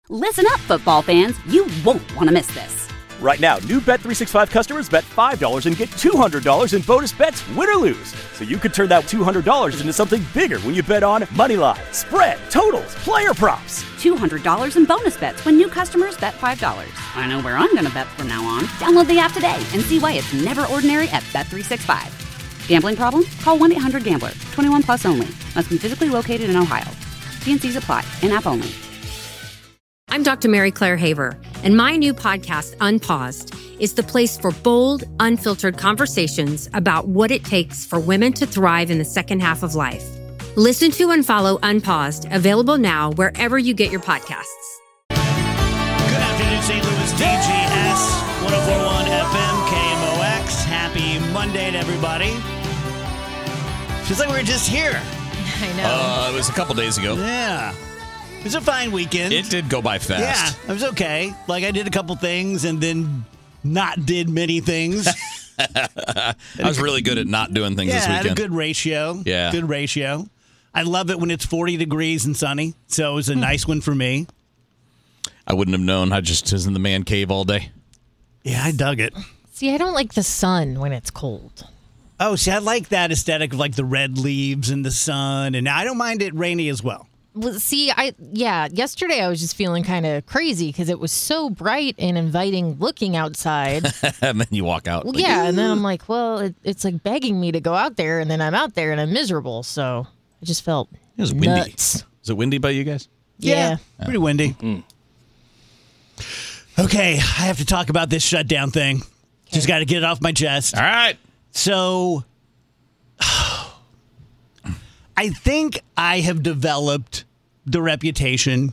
Listen up, football fans. You won't want to miss this. Right now, new Bet365 customers bet $5 and get $200 in bonus bets, win or lose. So you could turn that $200 into something bigger when you bet on moneyline, spread, totals, player props. $200 in bonus bets when new customers bet $5. I know where I'm going to bet from now on. Download the app today and see why it's never ordinary at Bet365. Gambling problem? Call 1-800-GAMBLER. 21 plus only. Must be physically located in Ohio. T&Cs apply. In-app only. I'm Dr. Mary Claire Haver, and my new podcast, Unpaused, is the place for bold, unfiltered conversations about what it takes for women to thrive in the second half of life. Listen to and follow Unpaused, available now wherever you get your podcasts. Good afternoon, St. Louis, DGS, 104.1 FM, KMOX. Happy Monday to everybody. Feels like we were just here. I know. It was a couple days ago. Yeah. It was a fine weekend. It did go by fast. Yeah, it was okay. Like, I did a couple things and then not did many things. I was really good at not doing things this weekend. Yeah, had a good ratio. Yeah. Good ratio. I love it when it's 40 degrees and sunny, so it was a nice one for me. I wouldn't have known. I just was in the man cave all day. Yeah, I dug it. See, I don't like the sun when it's cold. Oh, see, I like that aesthetic of like the red leaves and the sun, and I don't mind it rainy as well. Well, see, yesterday I was just feeling kind of crazy because it was so bright and inviting looking outside. And then you walk out. Well, yeah, and then I'm like, well, it's like begging me to go out there, and then I'm out there and I'm miserable. So I just felt it was windy. nuts. Was it windy by you guys? Yeah. Pretty windy. Mm. Okay, I have to talk about this shutdown thing. Okay. Just got to get it off my chest. All right. So I think I have developed the reputation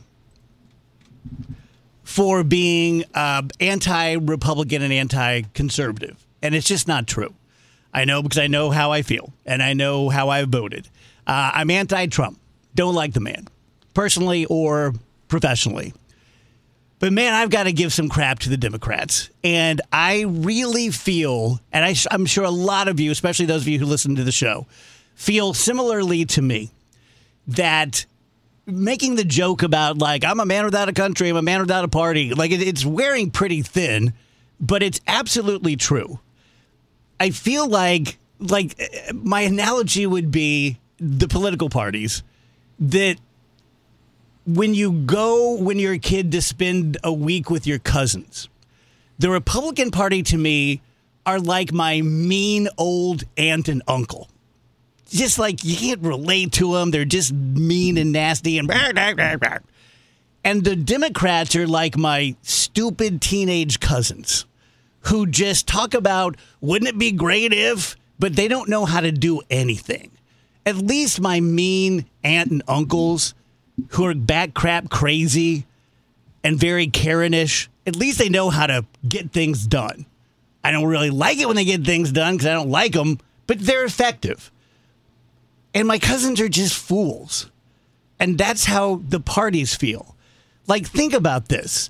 for being anti-Republican and anti-conservative. And it's just not true. I know because I know how I feel, and I know how I voted. I'm anti-Trump. Don't like the man, personally or professionally. But, man, I've got to give some crap to the Democrats. And I really feel, and I'm sure a lot of you, especially those of you who listen to the show, feel similarly to me, that making the joke about, like, I'm a man without a country, I'm a man without a party, like, it's wearing pretty thin, but it's absolutely true. I feel like my analogy would be the political parties, that when you're a kid to spend a week with your cousins, the Republican Party to me are like my mean old aunt and uncle. Just like you can't relate to them. They're just mean and nasty and And the Democrats are like my stupid teenage cousins who just talk about, wouldn't it be great if, but they don't know how to do anything. At least my mean aunt and uncles who are back crap crazy and very Karenish, at least they know how to get things done. I don't really like it when they get things done because I don't like them, but they're effective. And my cousins are just fools. And that's how the parties feel. Like, think about this.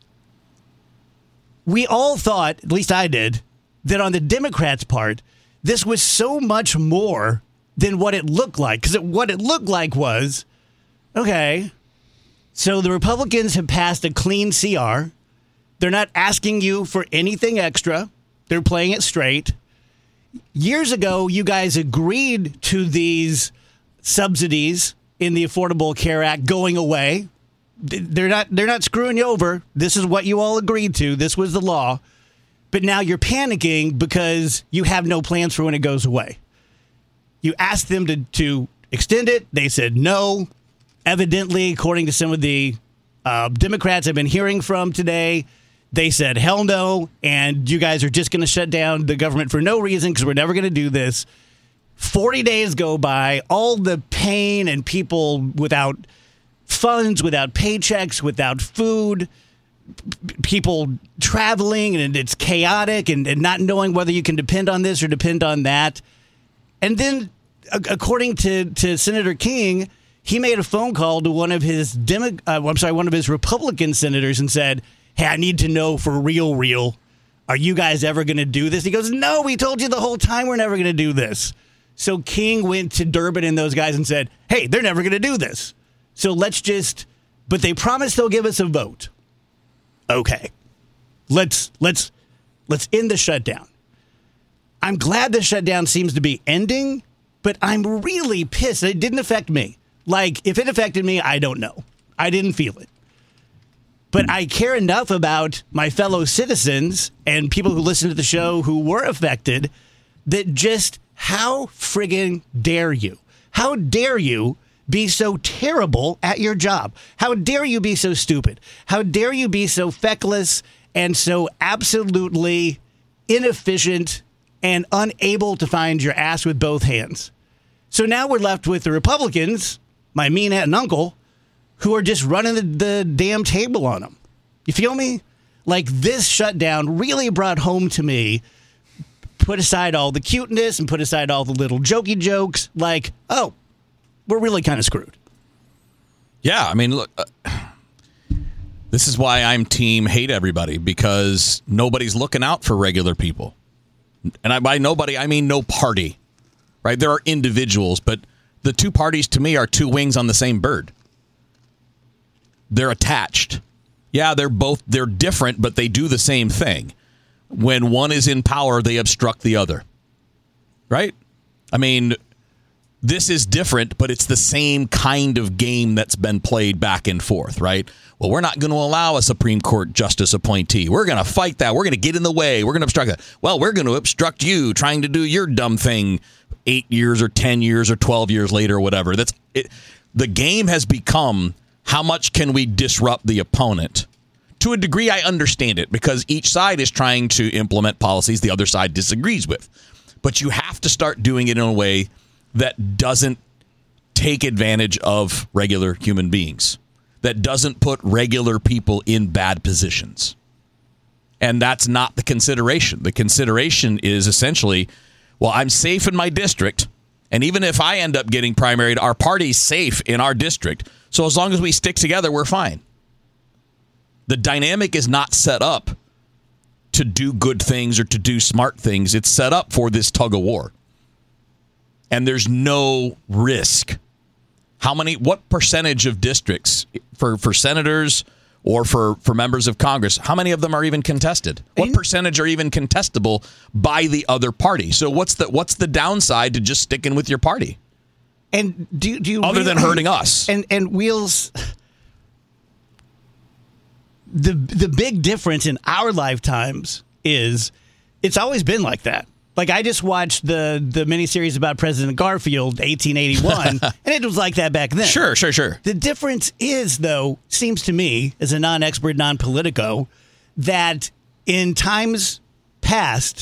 We all thought, at least I did, that on the Democrats' part, this was so much more than what it looked like. Because what it looked like was, okay, so the Republicans have passed a clean CR. They're not asking you for anything extra. They're playing it straight. Years ago, you guys agreed to these subsidies in the Affordable Care Act going away. They're not screwing you over. This is what you all agreed to. This was the law. But now you're panicking because you have no plans for when it goes away. You asked them to extend it. They said no. Evidently, according to some of the Democrats I've been hearing from today, they said hell no, and you guys are just going to shut down the government for no reason because we're never going to do this. 40 days go by, all the pain and people without funds, without paychecks, without food, people traveling, and it's chaotic and not knowing whether you can depend on this or depend on that. And then, according to Senator King, he made a phone call to one of his Republican senators and said, hey, I need to know for real, are you guys ever going to do this? He goes, no, we told you the whole time we're never going to do this. So King went to Durbin and those guys and said, hey, they're never going to do this. So let's just but they promise they'll give us a vote. Okay, let's end the shutdown. I'm glad the shutdown seems to be ending, but I'm really pissed. It didn't affect me. Like, if it affected me, I don't know. I didn't feel it. But I care enough about my fellow citizens and people who listen to the show who were affected that just how friggin' dare you? How dare you be so terrible at your job? How dare you be so stupid? How dare you be so feckless and so absolutely inefficient and unable to find your ass with both hands? So now we're left with the Republicans, my mean aunt and uncle, who are just running the damn table on them. You feel me? Like, this shutdown really brought home to me, put aside all the cuteness and put aside all the little jokey jokes, like, oh, we're really kind of screwed. Yeah, I mean, look, this is why I'm team hate everybody, because nobody's looking out for regular people. And by nobody, I mean no party, right? There are individuals, but the two parties to me are two wings on the same bird. They're attached. Yeah, they're different, but they do the same thing. When one is in power, they obstruct the other. Right? I mean, this is different, but it's the same kind of game that's been played back and forth, right? Well, we're not going to allow a Supreme Court justice appointee. We're going to fight that. We're going to get in the way. We're going to obstruct that. Well, we're going to obstruct you trying to do your dumb thing 8 years or 10 years or 12 years later or whatever. That's it. The game has become, how much can we disrupt the opponent? To a degree, I understand it, because each side is trying to implement policies the other side disagrees with. But you have to start doing it in a way that doesn't take advantage of regular human beings, that doesn't put regular people in bad positions. And that's not the consideration. The consideration is essentially, well, I'm safe in my district, and even if I end up getting primaried, our party's safe in our district. So as long as we stick together, we're fine. The dynamic is not set up to do good things or to do smart things. It's set up for this tug of war. And there's no risk. What percentage of districts for senators or for members of Congress, how many of them are even contested? What percentage are even contestable by the other party? So what's the downside to just sticking with your party? And do you other than hurting us? And Wheels, the big difference in our lifetimes is it's always been like that. Like, I just watched the miniseries about President Garfield, 1881, and it was like that back then. Sure. The difference is, though, seems to me, as a non-expert, non-politico, that in times past,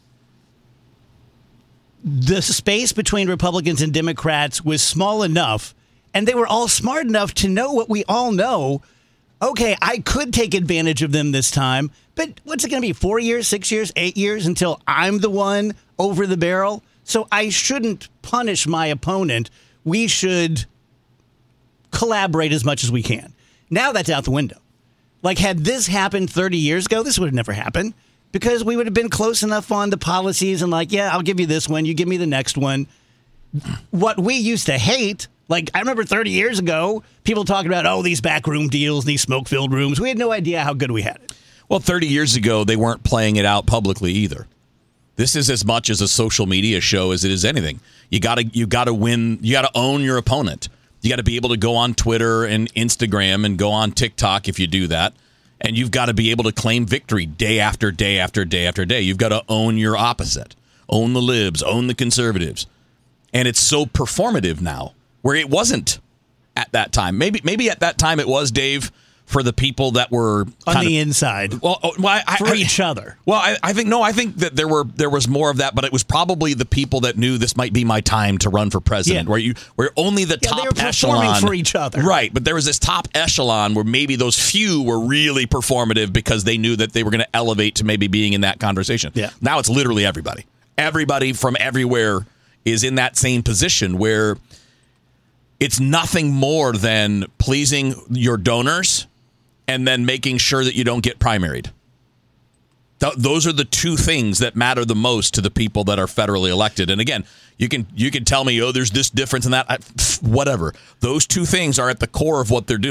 the space between Republicans and Democrats was small enough, and they were all smart enough to know what we all know. Okay, I could take advantage of them this time, but what's it going to be, 4 years, 6 years, 8 years until I'm the one over the barrel? So I shouldn't punish my opponent. We should collaborate as much as we can. Now that's out the window. Like, had this happened 30 years ago, this would have never happened, because we would have been close enough on the policies and like, yeah, I'll give you this one, you give me the next one. What we used to hate, like, I remember 30 years ago, people talking about, oh, these backroom deals, these smoke-filled rooms. We had no idea how good we had it. Well, 30 years ago, they weren't playing it out publicly either. This is as much as a social media show as it is anything. You got to win. You got to own your opponent. You got to be able to go on Twitter and Instagram and go on TikTok if you do that. And you've got to be able to claim victory day after day after day after day. You've got to own your opposite. Own the libs. Own the conservatives. And it's so performative now, where it wasn't at that time. Maybe at that time it was, Dave, for the people that were on the inside. For each other. Well, I think that there was more of that, but it was probably the people that knew this might be my time to run for president, where only the top they were echelon performing for each other. Right, but there was this top echelon where maybe those few were really performative because they knew that they were going to elevate to maybe being in that conversation. Yeah. Now it's literally everybody. Everybody from everywhere is in that same position where it's nothing more than pleasing your donors and then making sure that you don't get primaried. Those are the two things that matter the most to the people that are federally elected. And again, you can tell me, oh, there's this difference in that. Whatever. Those two things are at the core of what they're doing.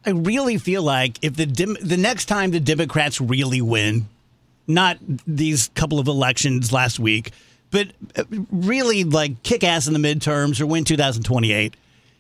I really feel like if the next time the Democrats really win, not these couple of elections last week, but really like kick ass in the midterms or win 2028,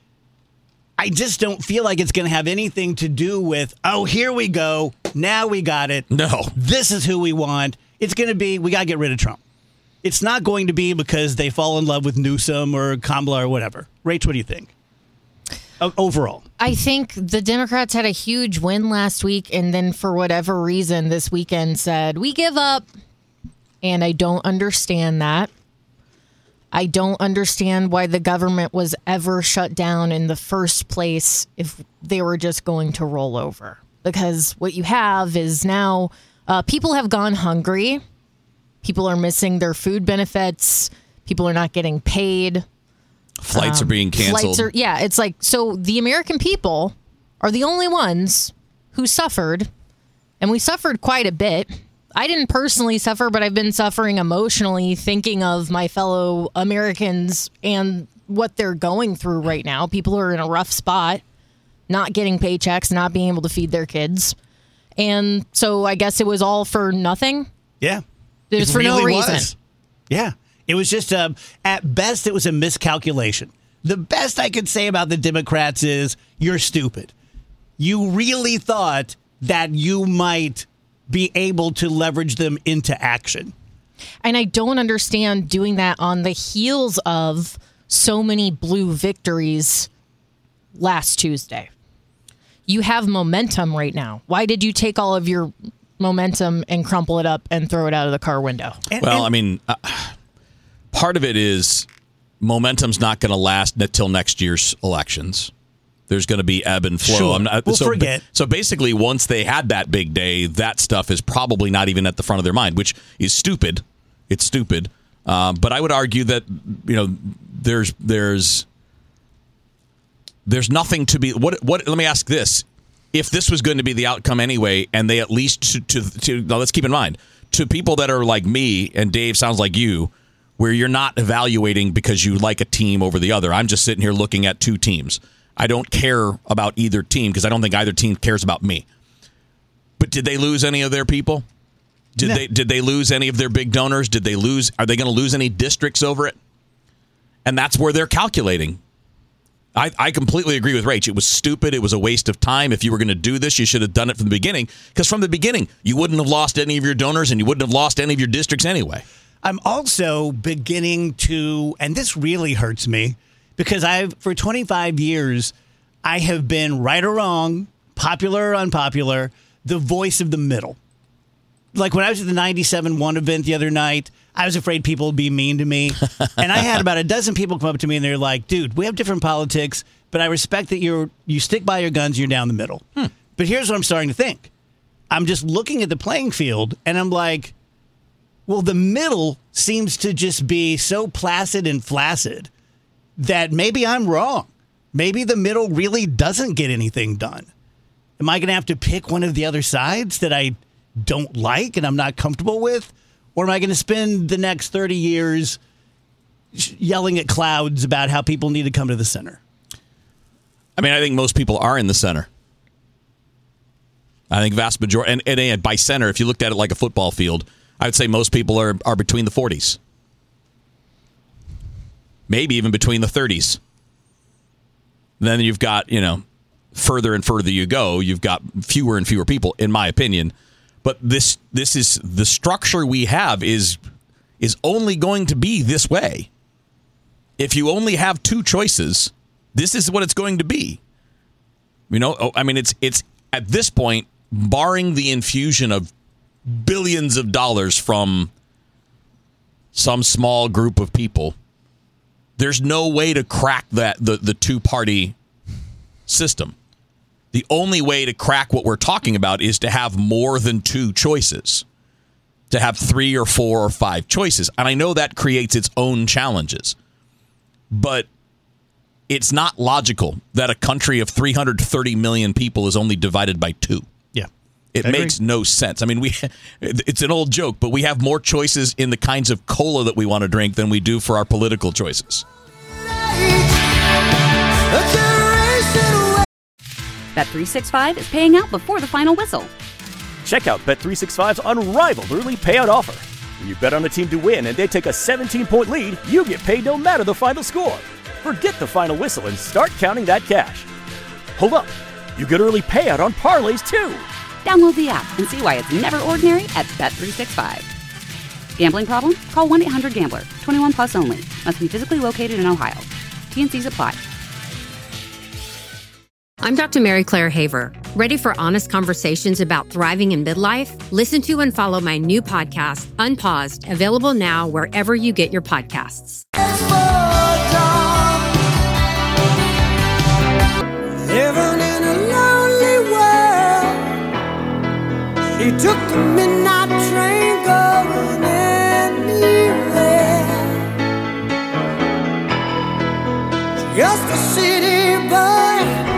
I just don't feel like it's going to have anything to do with, oh, here we go. Now we got it. No. This is who we want. It's going to be, we got to get rid of Trump. It's not going to be because they fall in love with Newsom or Kamala or whatever. Rach, what do you think? Overall. I think the Democrats had a huge win last week, and then for whatever reason this weekend said, we give up. And I don't understand that. I don't understand why the government was ever shut down in the first place if they were just going to roll over. Because what you have is now people have gone hungry. People are missing their food benefits. People are not getting paid. Flights are being canceled. It's like, so the American people are the only ones who suffered. And we suffered quite a bit. I didn't personally suffer, but I've been suffering emotionally thinking of my fellow Americans and what they're going through right now. People are in a rough spot, not getting paychecks, not being able to feed their kids. And so I guess it was all for nothing. Yeah. It was for no reason. Yeah. It was just, at best, it was a miscalculation. The best I could say about the Democrats is, you're stupid. You really thought that you might be able to leverage them into action. And I don't understand doing that on the heels of so many blue victories last Tuesday. You have momentum right now. Why did you take all of your momentum and crumple it up and throw it out of the car window? I mean, part of it is momentum's not going to last until next year's elections. There's going to be ebb and flow. Sure. Forget. So basically, once they had that big day, that stuff is probably not even at the front of their mind, which is stupid. It's stupid. But I would argue that there's nothing to be. What? Let me ask this: if this was going to be the outcome anyway, and they at least now let's keep in mind, to people that are like me and Dave sounds like you, where you're not evaluating because you like a team over the other. I'm just sitting here looking at two teams. I don't care about either team because I don't think either team cares about me. But did they lose any of their people? Did they lose any of their big donors? Did they lose? Are they going to lose any districts over it? And that's where they're calculating. I completely agree with Rach. It was stupid. It was a waste of time. If you were going to do this, you should have done it from the beginning. Because from the beginning, you wouldn't have lost any of your donors and you wouldn't have lost any of your districts anyway. I'm also beginning to, and this really hurts me, because for 25 years, I have been right or wrong, popular or unpopular, the voice of the middle. Like when I was at the 97 One event the other night, I was afraid people would be mean to me. And I had about a dozen people come up to me and they're like, dude, we have different politics, but I respect that you stick by your guns, you're down the middle. But here's what I'm starting to think. I'm just looking at the playing field and I'm like, well, the middle seems to just be so placid and flaccid that maybe I'm wrong. Maybe the middle really doesn't get anything done. Am I going to have to pick one of the other sides that I don't like and I'm not comfortable with? Or am I going to spend the next 30 years yelling at clouds about how people need to come to the center? I mean, I think most people are in the center. I think vast majority, and by center, if you looked at it like a football field, I would say most people are between the 40s. Maybe even between the 30s. Then you've got, further and further you go, you've got fewer and fewer people, in my opinion. But this is the structure we have is only going to be this way. If you only have two choices, this is what it's going to be. It's at this point, barring the infusion of billions of dollars from some small group of people, there's no way to crack the two-party system. The only way to crack what we're talking about is to have more than two choices, to have 3 or 4 or 5 choices. And I know that creates its own challenges, but it's not logical that a country of 330 million people is only divided by 2. Yeah. It makes no sense. I mean, it's an old joke, but we have more choices in the kinds of cola that we want to drink than we do for our political choices. Bet365 is paying out before the final whistle. Check out Bet365's unrivaled early payout offer. When you bet on a team to win and they take a 17-point lead, you get paid no matter the final score. Forget the final whistle and start counting that cash. Hold up. You get early payout on parlays, too. Download the app and see why it's never ordinary at Bet365. Gambling problem? Call 1-800-GAMBLER. 21 plus only. Must be physically located in Ohio. T&Cs apply. I'm Dr. Mary Claire Haver. Ready for honest conversations about thriving in midlife? Listen to and follow my new podcast, Unpaused, available now wherever you get your podcasts. Living in a lonely world. She took the midnight train going anywhere. Just a city boy,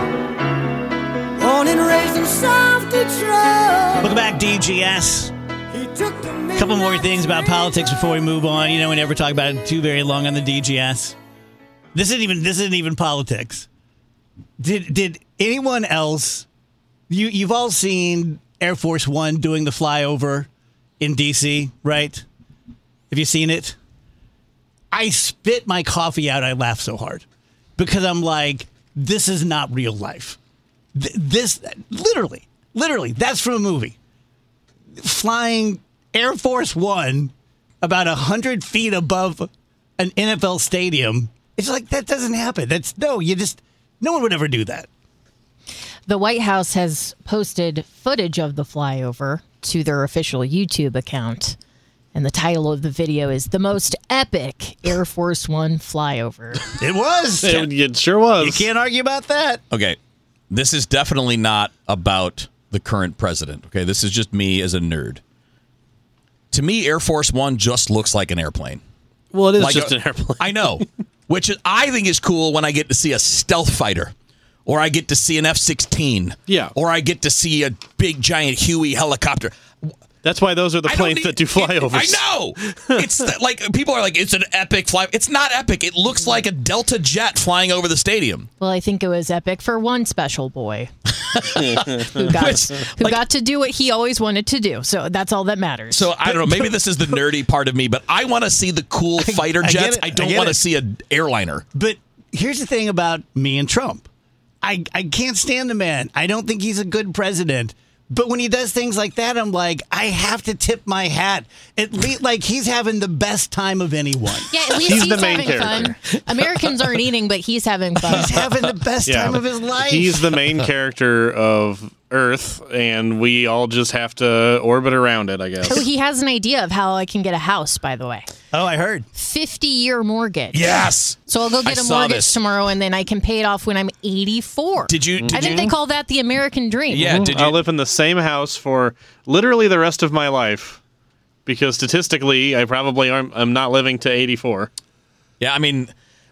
born and raised in South Detroit. Welcome back, DGS. A couple more things about politics before we move on. You know, we never talk about it too very long on the DGS. This isn't even politics. Did anyone else? You've all seen Air Force One doing the flyover in D.C., right? Have you seen it? I spit my coffee out. I laughed so hard because I'm like, this is not real life. This literally, that's from a movie. Flying Air Force One about 100 feet above an NFL stadium. It's like, that doesn't happen. No one would ever do that. The White House has posted footage of the flyover to their official YouTube account. And the title of the video is The Most Epic Air Force One Flyover. It was. It sure was. You can't argue about that. Okay, this is definitely not about the current president. Okay, this is just me as a nerd. To me, Air Force One just looks like an airplane. Well, it is Like just an airplane. I know, which I think is cool when I get to see a stealth fighter, or I get to see an F-16, Yeah. or I get to see a big giant Huey helicopter. That's why those are the planes that do flyovers. I know. It's like people are like, it's an epic fly. It's not epic. It looks like a Delta jet flying over the stadium. Well, I think it was epic for one special boy who got to do what he always wanted to do. So that's all that matters. So I don't know. Maybe this is the nerdy part of me, but I want to see the cool fighter jets. I don't want to see an airliner. But here's the thing about me and Trump. I can't stand the man. I don't think he's a good president. But when he does things like that, I'm like, I have to tip my hat. At least, like, he's having the best time of anyone. Yeah, at least he's the main having character. fun. Americans aren't eating, but he's having fun. He's having the best time of his life. He's the main character of Earth, and we all just have to orbit around it, I guess. So he has an idea of how I can get a house, by the way. Oh, I heard. 50-year mortgage. Yes. So I'll go get I a saw mortgage this. tomorrow, and then I can pay it off when I'm 84. Did you? I think they call that the American dream. Yeah. Did I'll you? live in the same house for literally the rest of my life, because statistically, I'm not living to 84. Yeah. I mean,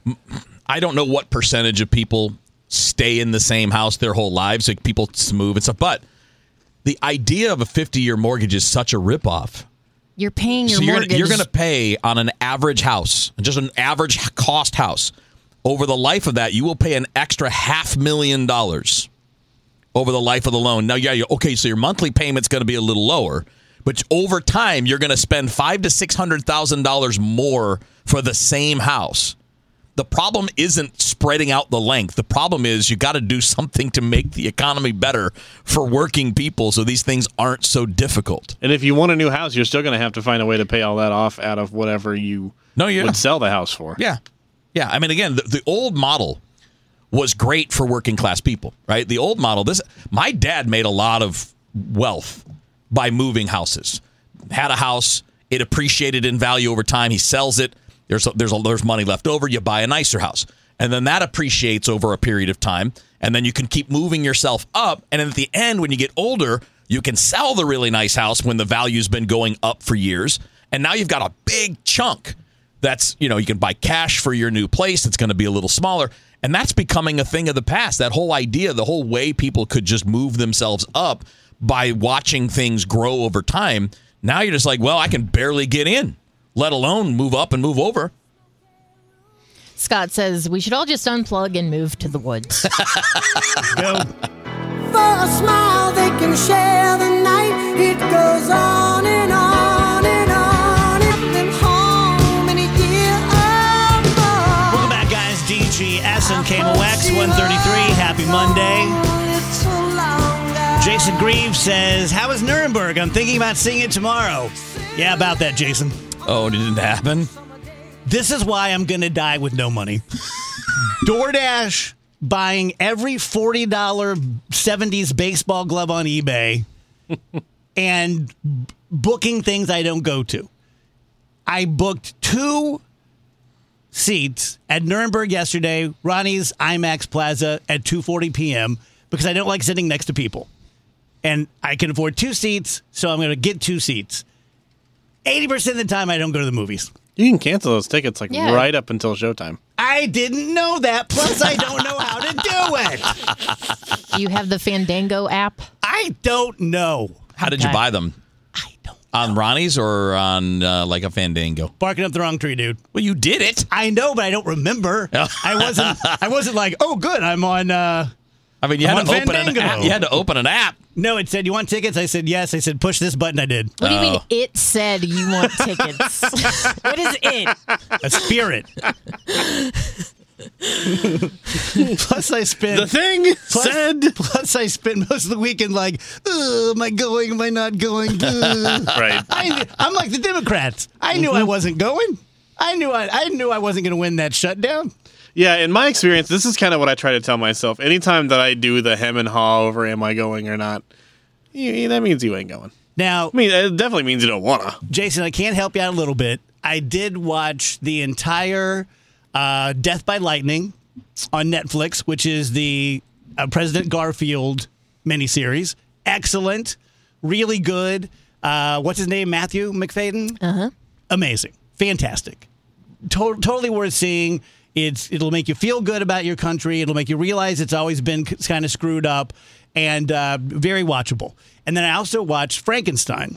I don't know what percentage of people stay in the same house their whole lives. Like people move and stuff, but the idea of a 50-year mortgage is such a ripoff. You're paying your So mortgage. you're going to pay on an average house, just an average cost house. Over the life of that, you will pay an extra $500,000 over the life of the loan. Now, okay, so your monthly payment's going to be a little lower, but over time, you're going to spend $500,000 to $600,000 more for the same house. The problem isn't spreading out the length. The problem is you got to do something to make the economy better for working people so these things aren't so difficult. And if you want a new house, you're still going to have to find a way to pay all that off out of whatever you would sell the house for. Yeah. Yeah. I mean, again, the old model was great for working class people, right? The old model, my dad made a lot of wealth by moving houses. Had a house, it appreciated in value over time. He sells it. There's money left over. You buy a nicer house. And then that appreciates over a period of time. And then you can keep moving yourself up. And then at the end, when you get older, you can sell the really nice house when the value's been going up for years. And now you've got a big chunk that's, you can buy cash for your new place. It's going to be a little smaller. And that's becoming a thing of the past. That whole idea, the whole way people could just move themselves up by watching things grow over time. Now you're just like, well, I can barely get in, let alone move up and move over. Scott says we should all just unplug and move to the woods. Go. for a smile, they can share the night. It goes on and on and on. I've been home in a year or more. Welcome back, guys. DGS and KMOX 133. Happy Monday. Jason Greaves says, how is Nuremberg? I'm thinking about seeing it tomorrow. Yeah, about that, Jason. Oh, it didn't happen? This is why I'm going to die with no money. DoorDash buying every $40 70s baseball glove on eBay and booking things I don't go to. I booked 2 seats at Nuremberg yesterday, Ronnie's IMAX Plaza at 2:40 p.m. because I don't like sitting next to people. And I can afford 2 seats, so I'm going to get 2 seats. 80% of the time, I don't go to the movies. You can cancel those tickets right up until showtime. I didn't know that. Plus, I don't know how to do it. You have the Fandango app? I don't know. How did you buy them? I don't know. On Ronnie's or on like a Fandango? Barking up the wrong tree, dude. Well, you did it. I know, but I don't remember. I wasn't like, oh, good, I'm on. I mean, you had to open an Fandango. app. You had to open an app. No, it said, you want tickets? I said, yes. I said, push this button. I did. What do you mean it said you want tickets? What is it? A spirit. Plus, I spent... The thing said... Plus, I spent most of the weekend like, am I going? Am I not going? Right. I'm like the Democrats. I knew I wasn't going. I knew I wasn't going to win that shutdown. Yeah, in my experience, this is kind of what I try to tell myself. Anytime that I do the hem and haw over am I going or not, that means you ain't going. Now, I mean, it definitely means you don't want to. Jason, I can't help you out a little bit. I did watch the entire Death by Lightning on Netflix, which is the President Garfield miniseries. Excellent. Really good. What's his name? Matthew McFadden? Uh-huh. Amazing. Fantastic. Totally worth seeing. It'll make you feel good about your country. It'll make you realize it's always been kind of screwed up, and very watchable. And then I also watched Frankenstein.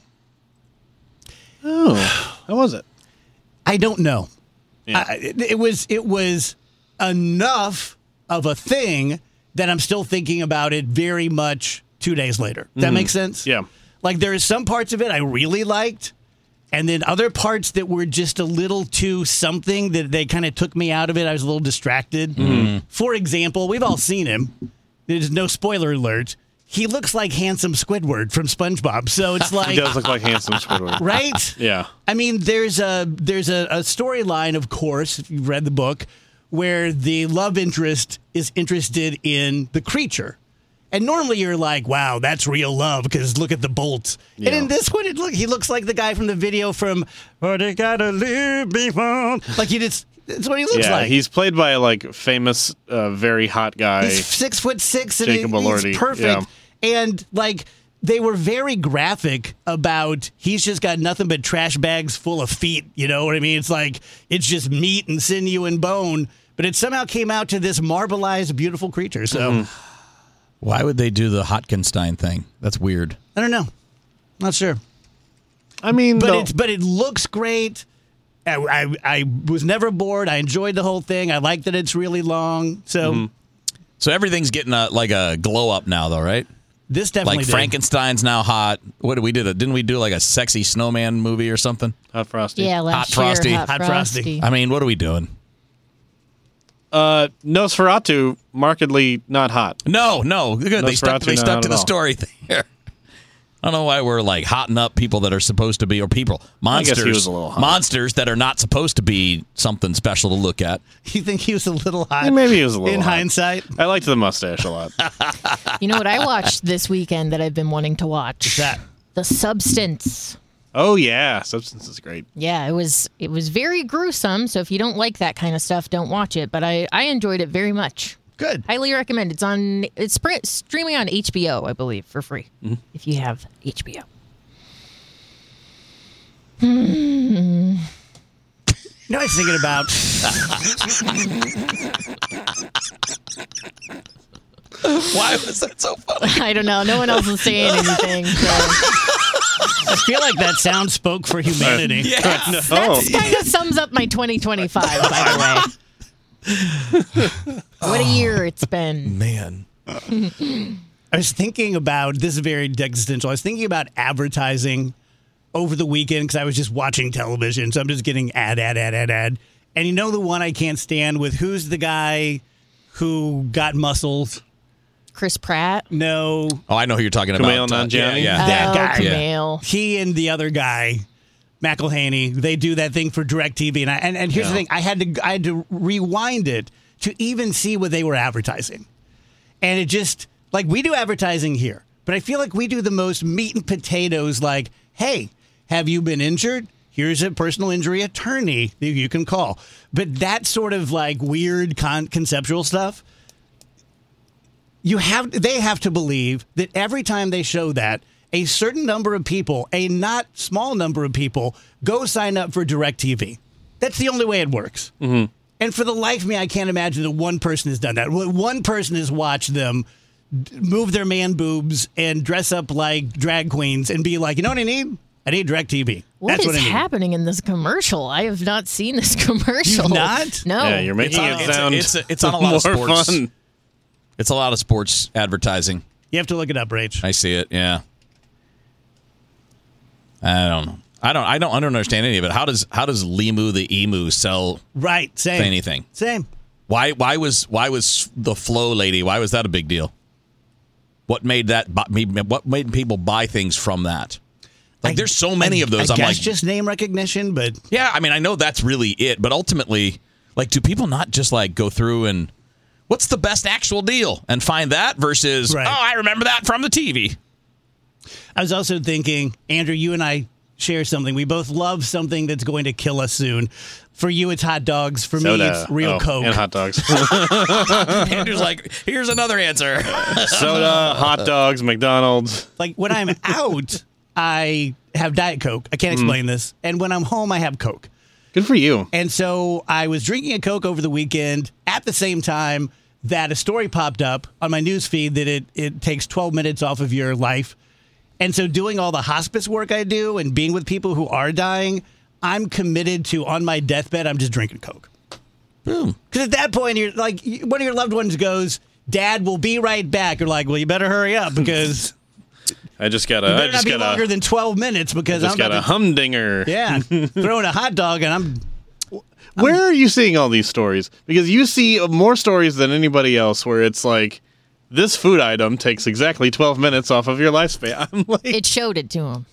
Oh, how was it? I don't know. Yeah. It was enough of a thing that I'm still thinking about it very much 2 days later. Does that make sense? Yeah. Like there are some parts of it I really liked, and then other parts that were just a little too something that they kind of took me out of it. I was a little distracted. For example, we've all seen him. There's no spoiler alert. He looks like handsome Squidward from SpongeBob. So it's like He does look like handsome Squidward. right? Yeah. I mean, there's a storyline, of course, if you've read the book, where the love interest is interested in the creature. And normally you're like, wow, that's real love because look at the bolts. Yeah. And in this one, he looks like the guy from the video from "Oh, They Gotta Live Before." Like that's what he looks like. He's played by a famous, very hot guy. He's 6'6" and Jacob Elordi. he's perfect. Yeah. And they were very graphic about he's just got nothing but trash bags full of feet. You know what I mean? It's like it's just meat and sinew and bone. But it somehow came out to this marbleized, beautiful creature. So Why would they do the Hotkenstein thing? That's weird. I don't know. Not sure. I mean, But it looks great. I was never bored. I enjoyed the whole thing. I like that it's really long. So So everything's getting a glow up now, though, right? this definitely Like did. Frankenstein's now hot. What did we do? Didn't we do like a sexy snowman movie or something? Hot Frosty. Yeah, last Hot Frosty. year. Hot Frosty. I mean, what are we doing? Nosferatu, markedly not hot. No. Good. They stuck Nosferatu, to not the at all. story there. I don't know why we're hotting up people that are supposed to be, or people, monsters, I guess he was a little hot. monsters that are not supposed to be something special to look at. You think he was a little hot? Yeah, maybe he was a little in hot. hindsight. I liked the mustache a lot. You know what I watched this weekend that I've been wanting to watch? What's that? The Substance. Oh yeah, Substance is great. Yeah, it was very gruesome. So if you don't like that kind of stuff, don't watch it. But I enjoyed it very much. Good. Highly recommend. It's streaming on HBO, I believe, for free if you have HBO. You know, I was thinking about. Why was that so funny? I don't know. No one else is saying anything. So. I feel like that sound spoke for humanity. No. That kind of sums up my 2025, by the way. What a year it's been. Man. I was thinking about, this is very existential. I was thinking about advertising over the weekend because I was just watching television. So I'm just getting ad. And you know the one I can't stand with who's the guy who got muscles? Chris Pratt. No. Oh, I know who you're talking Kumail about. Nanjiani? Yeah. That guy. Kumail. He and the other guy, McElhaney, they do that thing for DirecTV. And here's the thing. I had to rewind it to even see what they were advertising. And it just, like, we do advertising here, but I feel like we do the most meat and potatoes, like, hey, have you been injured? Here's a personal injury attorney that you can call. But that sort of like weird conceptual stuff, they have to believe that every time they show that, a certain number of people, a not small number of people, go sign up for DirecTV. That's the only way it works. Mm-hmm. And for the life of me, I can't imagine that one person has done that. One person has watched them move their man boobs and dress up like drag queens and be like, you know what I need? I need DirecTV. What is happening in this commercial? I have not seen this commercial. You've not? No. Yeah, you're making it sound it's on a lot of more sports. fun. It's a lot of sports advertising. You have to look it up, Rach. I see it. Yeah. I don't know. I don't understand any of it. How does Limu the emu sell same anything? Same. Why was the Flow lady? Why was that a big deal? What made people buy things from that? Like, there's so many of those. I I'm guess like, just name recognition, but yeah. I mean, I know that's really it, but ultimately, like, do people not just like go through and what's the best actual deal and find that versus Right. oh, I remember that from the TV. I was also thinking, Andrew, you and I share something. We both love something that's going to kill us soon. For you, it's hot dogs. For me, it's real Coke. And hot dogs. Andrew's like, here's another answer. Soda, hot dogs, McDonald's. Like, when I'm out, I have Diet Coke. I can't explain this. And when I'm home, I have Coke. Good for you. And so I was drinking a Coke over the weekend at the same time that a story popped up on my news feed that it takes 12 minutes off of your life. And so doing all the hospice work I do and being with people who are dying, I'm committed to, on my deathbed, I'm just drinking Coke. Because at that point, you're like, one of your loved ones goes, Dad, we'll be right back. You're like, well, you better hurry up because I just got it better not be longer than 12 minutes because I'm got a humdinger. Yeah, throwing a hot dog and Where are you seeing all these stories? Because you see more stories than anybody else where it's like, this food item takes exactly 12 minutes off of your lifespan. I'm like, It showed it to him.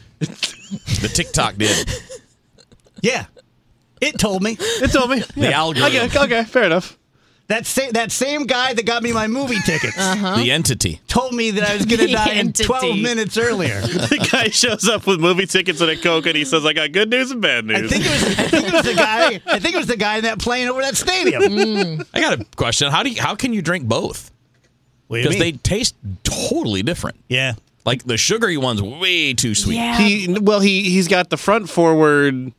The TikTok did. Yeah. It told me. It told me. The algorithm. Okay, fair enough. That same guy that got me my movie tickets The entity. told me that I was going to The die in entity. 12 minutes earlier. The guy shows up with movie tickets and a Coke and he says, I got good news and bad I news. think it was the guy in that plane over that stadium. I got a question. How can you drink both? What do you Because mean? they taste totally different. Yeah. Like the sugary one's way too sweet. Yeah. He's got the front forward,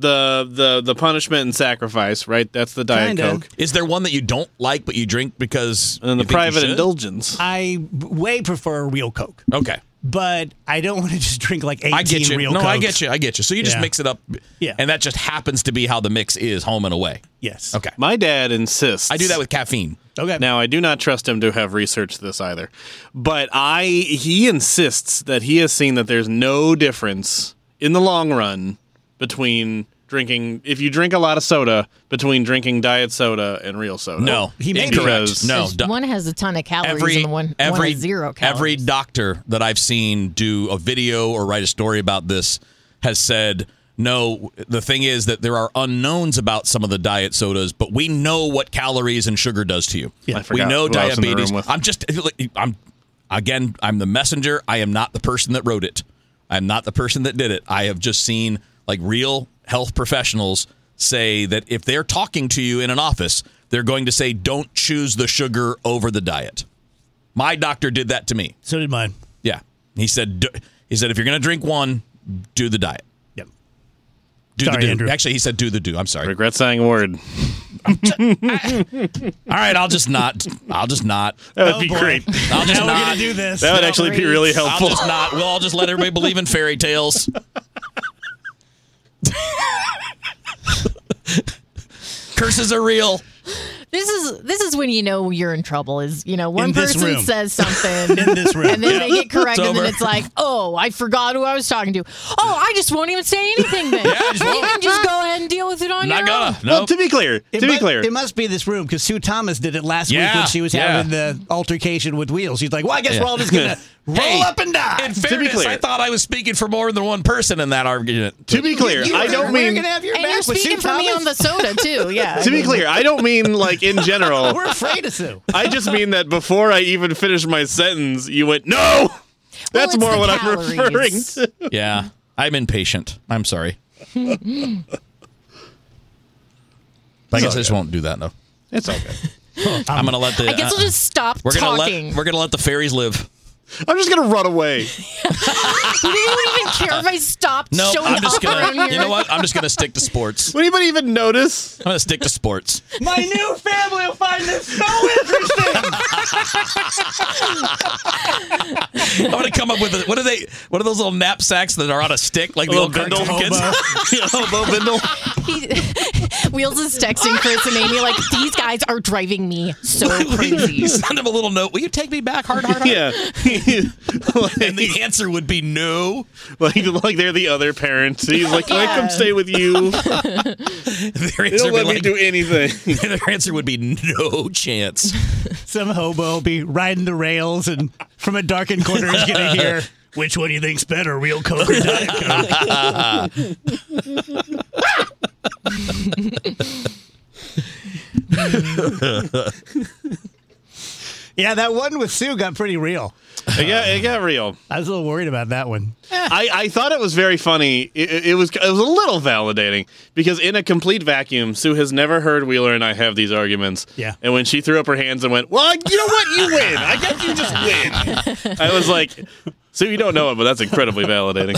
the punishment and sacrifice, right? That's the Diet Kinda. Coke. Is there one that you don't like but you drink because And then the you think you private should? indulgence. I way prefer a real Coke, Okay. but I don't want to just drink like 18 I get you. real No, Cokes. I get you. So you just Yeah. mix it up. Yeah. And that just happens to be how the mix is home and away. Yes. Okay. My dad insists. I do that with caffeine. Okay. Now, I do not trust him to have researched this either, but he insists that he has seen that there's no difference in the long run between drinking, if you drink a lot of soda, between drinking diet soda and real soda. No. he may be Incorrect. right. No. One has a ton of calories and one has 0 calories. Every doctor that I've seen do a video or write a story about this has said, no, the thing is that there are unknowns about some of the diet sodas, but we know what calories and sugar does to you. I We forgot know who I was in the diabetes. room with. I'm the messenger. I am not the person that wrote it. I'm not the person that did it. I have just seen like real health professionals say that if they're talking to you in an office, they're going to say, don't choose the sugar over the diet. My doctor did that to me. So did mine. Yeah. He said, if you're going to drink one, do the diet. Yep. Do Sorry, the do. Andrew. Actually, he said do the do. I'm sorry. Regret saying a word. All right, I'll just not. That would be boy. great. I'll just Now we're not. going to do this. That would actually be really helpful. I'll just not. We'll all just let everybody believe in fairy tales. Curses are real. This is when you know you're in trouble. Is one In this person room. says something In this room. and then they get corrected, and then over. it's like, oh, I forgot who I was talking to. Oh, I just won't even say anything then. Yeah, I just you won't. can just go ahead and deal with it on Not your gonna. own. No. Well, to be clear, It must be this room because Sue Thomas did it last week Yeah, when she was yeah. having the altercation with Wheels. She's like, well, I guess we're all just going to roll Hey, up and die. In fairness, clear. I thought I was speaking for more than one person in that argument. To be clear, I don't We're mean. going to have your And back you're with speaking Sue for me Thomas? on the soda too. Yeah. To be clear, I don't mean like in general. We're afraid of Sue. I just mean that before I even finished my sentence, you went, no! That's it's more the what calories. I'm referring to. Yeah, I'm impatient. I'm sorry. I guess I just won't do that though. It's okay. I'm gonna let the. I guess we'll just stop we're gonna talking. let the fairies live. I'm just going to run away. You don't even care if I stop No, showing I'm just up around gonna. here. You know what? I'm just gonna stick to sports. Would anybody even notice? I'm gonna stick to sports. My new family will find this so interesting. I'm gonna come up with what are those little knapsacks that are on a stick like the old bindle cartoon kids? Hobo bindle. Wheels is texting Chris and Amy like, these guys are driving me so crazy. You send them a little note. Will you take me back? Hard. Yeah. And the answer would be no. like they're the other parents. He's like, can I come stay with you? Their They answer don't would let be me do anything. their answer would be no chance. Some hobo will be riding the rails, and from a darkened corner, he's going to hear, which one do you think's better, real Coke or Diet Coke? Yeah, that one with Sue got pretty real. It got real. I was a little worried about that one. I thought it was very funny. It was a little validating because in a complete vacuum, Sue has never heard Wheeler and I have these arguments. Yeah. And when she threw up her hands and went, well, you know what? You win. I guess you just win. I was like, Sue, you don't know it, but that's incredibly validating.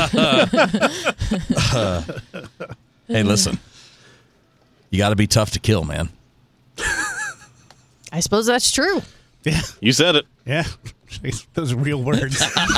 Hey, listen. You got to be tough to kill, man. I suppose that's true. Yeah. You said it. Yeah. Those are real words.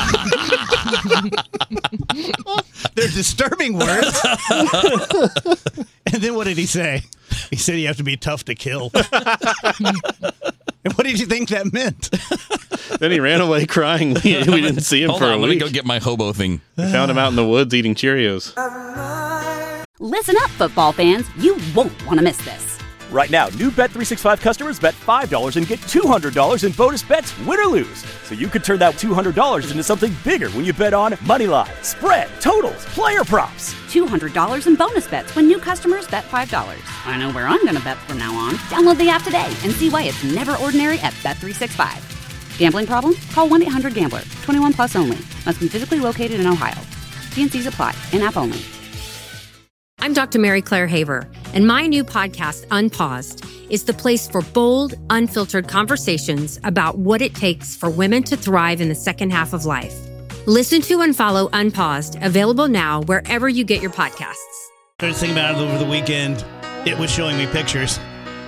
They're disturbing words. And then what did he say? He said you have to be tough to kill. And what did you think that meant? Then he ran away crying. We didn't see him Hold for on, a let me week. go get my hobo thing. We found him out in the woods eating Cheerios. Listen up, football fans. You won't want to miss this. Right now, new Bet365 customers bet $5 and get $200 in bonus bets, win or lose. So you could turn that $200 into something bigger when you bet on money line, spread, totals, player props. $200 in bonus bets when new customers bet $5. I know where I'm going to bet from now on. Download the app today and see why it's never ordinary at Bet365. Gambling problem? Call 1-800-GAMBLER. 21 plus only. Must be physically located in Ohio. T&Cs apply. In-app only. I'm Dr. Mary Claire Haver, and my new podcast, Unpaused, is the place for bold, unfiltered conversations about what it takes for women to thrive in the second half of life. Listen to and follow Unpaused, available now wherever you get your podcasts. Started thinking about it over the weekend. It was showing me pictures.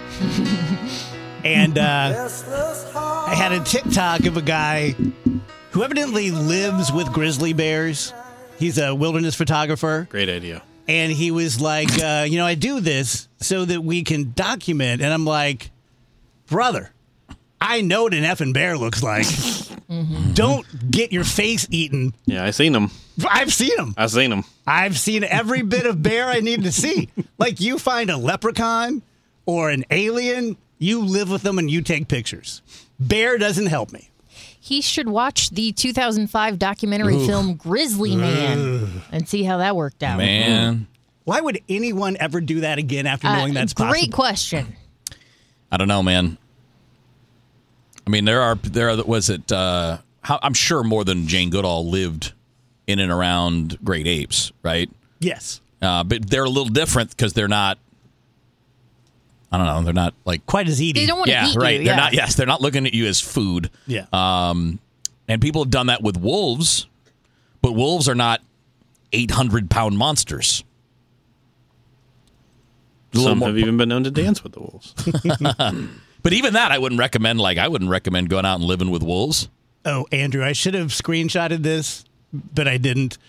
And I had a TikTok of a guy who evidently lives with grizzly bears. He's a wilderness photographer. Great idea. And he was like, I do this so that we can document. And I'm like, brother, I know what an effing bear looks like. Don't get your face eaten. Yeah, I seen him. I've seen him. I've seen every bit of bear I need to see. Like you find a leprechaun or an alien, you live with them and you take pictures. Bear doesn't help me. He should watch the 2005 documentary film Grizzly Man and see how that worked out. Man. Why would anyone ever do that again after knowing that's possible? Great question. I don't know, man. I mean, I'm sure more than Jane Goodall lived in and around great apes, right? Yes. But they're a little different because they're not, I don't know, they're not like quite as eating. They don't want to eat right. you. They're not. Yes, they're not looking at you as food. Yeah. And people have done that with wolves, but wolves are not 800-pound monsters. Some have even been known to dance with the wolves. But even that, I wouldn't recommend. Like, I wouldn't recommend going out and living with wolves. Oh, Andrew, I should have screenshotted this, but I didn't.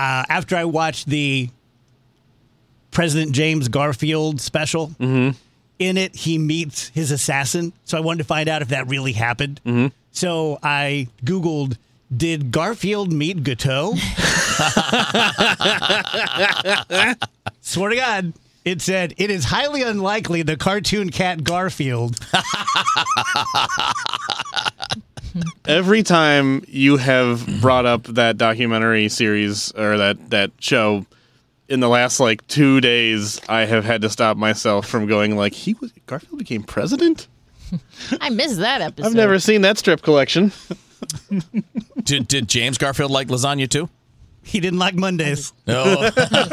After I watched the President James Garfield special, in it, he meets his assassin. So I wanted to find out if that really happened. Mm-hmm. So I Googled, did Garfield meet Gateau? Swear to God, it said, it is highly unlikely the cartoon cat Garfield. Every time you have brought up that documentary series or that show in the last 2 days, I have had to stop myself from going Garfield became president? I missed that episode. I've never seen that strip collection. Did James Garfield like lasagna too? He didn't like Mondays. No.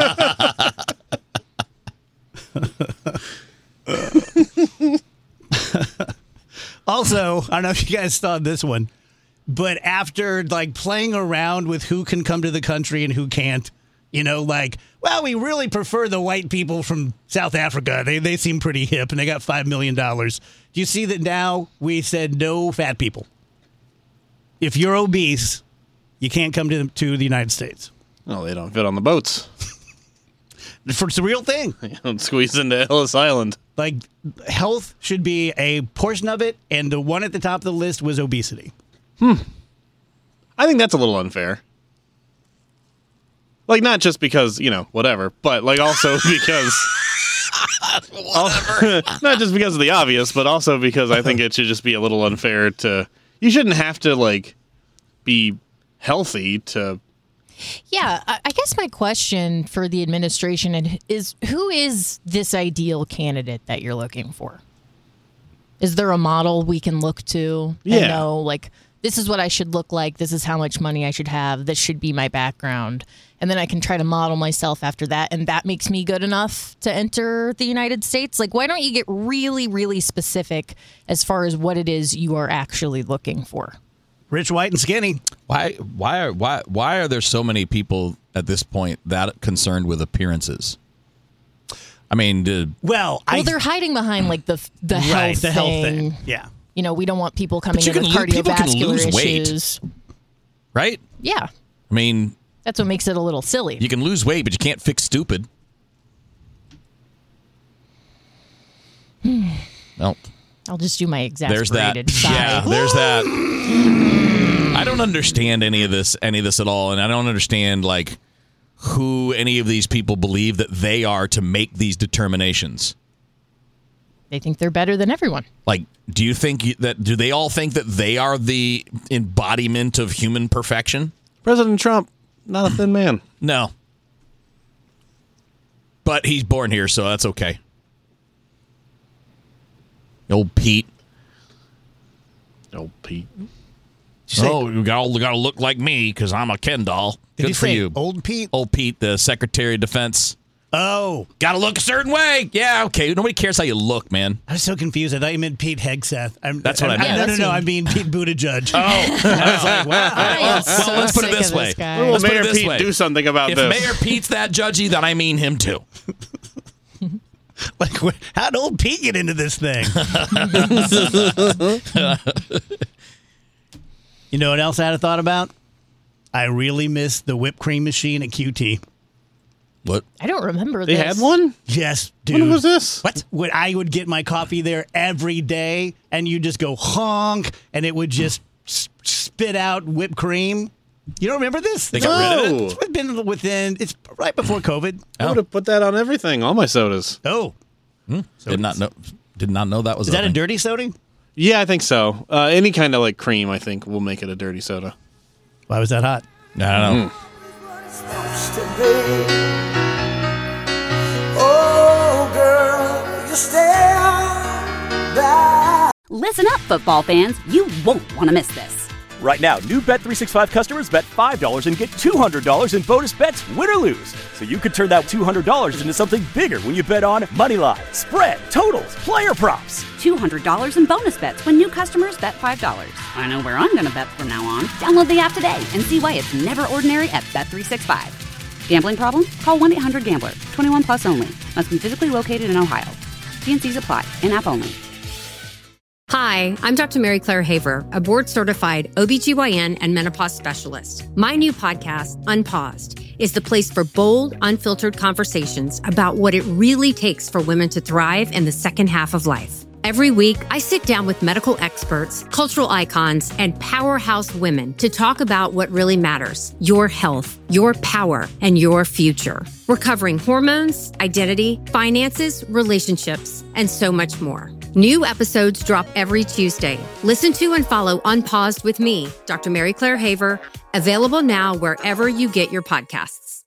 Also, I don't know if you guys saw this one, but after playing around with who can come to the country and who can't, we really prefer the white people from South Africa. They seem pretty hip and they got $5 million. Do you see that now we said no fat people? If you're obese, you can't come to the United States. Oh, they don't fit on the boats. It's a real thing. You don't squeeze into Ellis Island. Health should be a portion of it, and the one at the top of the list was obesity. I think that's a little unfair. Not just because, whatever, but also because... Whatever. Not just because of the obvious, but also because I think it should just be a little unfair to... You shouldn't have to, be healthy to... Yeah, I guess my question for the administration is, who is this ideal candidate that you're looking for? Is there a model we can look to and know, this is what I should look like, this is how much money I should have, this should be my background, and then I can try to model myself after that, and that makes me good enough to enter the United States? Why don't you get really, really specific as far as what it is you are actually looking for? Rich, white, and skinny. Why are there so many people at this point that concerned with appearances? I mean, they're hiding behind the health the health thing. Yeah, we don't want people coming in with cardiovascular issues, right? Yeah, I mean, that's what makes it a little silly. You can lose weight, but you can't fix stupid. Well, I'll just do my exasperated there's that. side. Yeah, there's that. I don't understand any of this at all, and I don't understand who any of these people believe that they are to make these determinations. They think they're better than everyone. Do you think do they all think that they are the embodiment of human perfection? President Trump, not a thin man. No. But he's born here, so that's okay. Old Pete. Old Pete. You gotta look like me because I'm a Ken doll. Good for you. Old Pete? Old Pete, the Secretary of Defense. Oh. Gotta look a certain way. Yeah, okay. Nobody cares how you look, man. I was so confused. I thought you meant Pete Hegseth. That's what I meant. No. I mean Pete Buttigieg. Oh. I was like, wow. Well, let's put it this way. Well, Mayor Pete, do something about this. If Mayor Pete's that judgy, then I mean him too. How'd old Pete get into this thing? You know what else I had a thought about? I really miss the whipped cream machine at QT. What? I don't remember they this. They had one? Yes, dude. When was this? What? I would get my coffee there every day, and you just go honk, and it would just spit out whipped cream. You don't remember this? They got rid of it? It's been it's right before COVID. I would have put that on everything, all my sodas. Oh. So did not know that was Is that a dirty soda? Yeah, I think so. Any kind of cream, I think, will make it a dirty soda. Why was that hot? I don't know. Oh, girl, you stand by. Listen up, football fans. You won't want to miss this. Right now, new Bet365 customers bet $5 and get $200 in bonus bets, win or lose. So you could turn that $200 into something bigger when you bet on money line, spread, totals, player props. $200 in bonus bets when new customers bet $5. I know where I'm going to bet from now on. Download the app today and see why it's never ordinary at Bet365. Gambling problem? Call 1-800-GAMBLER. 21 plus only. Must be physically located in Ohio. T&Cs apply. In-app only. Hi, I'm Dr. Mary Claire Haver, a board-certified OBGYN and menopause specialist. My new podcast, Unpaused, is the place for bold, unfiltered conversations about what it really takes for women to thrive in the second half of life. Every week, I sit down with medical experts, cultural icons, and powerhouse women to talk about what really matters: your health, your power, and your future. We're covering hormones, identity, finances, relationships, and so much more. New episodes drop every Tuesday. Listen to and follow Unpaused with me, Dr. Mary Claire Haver, available now wherever you get your podcasts.